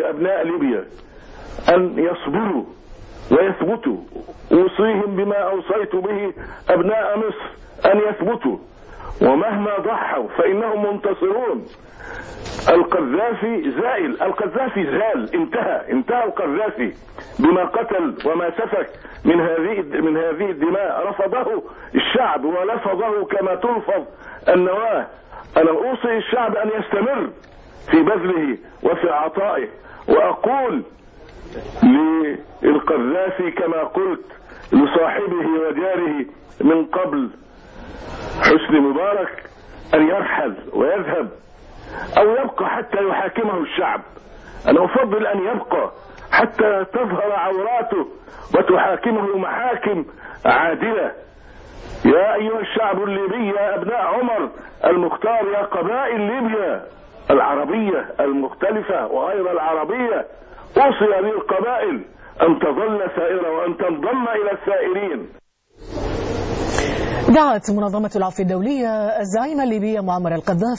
لأبناء ليبيا أن يصبروا ويثبتوا. أوصيهم بما أوصيت به أبناء مصر أن يثبتوا، ومهما ضحوا فإنهم منتصرون. القذافي زائل، القذافي زال، انتهى القذافي بما قتل وما سفك من هذه الدماء. رفضه الشعب ولفظه كما تلفظ النواة. أنا أوصي الشعب أن يستمر في بذله وفي عطائه، وأقول للقذافي كما قلت لصاحبه وجاره من قبل حسني مبارك أن يرحل ويذهب أو يبقى حتى يحاكمه الشعب. أنا أفضل أن يبقى حتى تظهر عوراته وتحاكمه محاكم عادلة. يا أيها الشعب الليبي، يا أبناء عمر المختار، يا قبائل ليبيا العربية المختلفة وغير العربية، أوصي هذه القبائل أن تظل سائرة وأن تنضم إلى السائرين. دعت منظمة العفو الدولية الزعيم الليبي معمر القذافي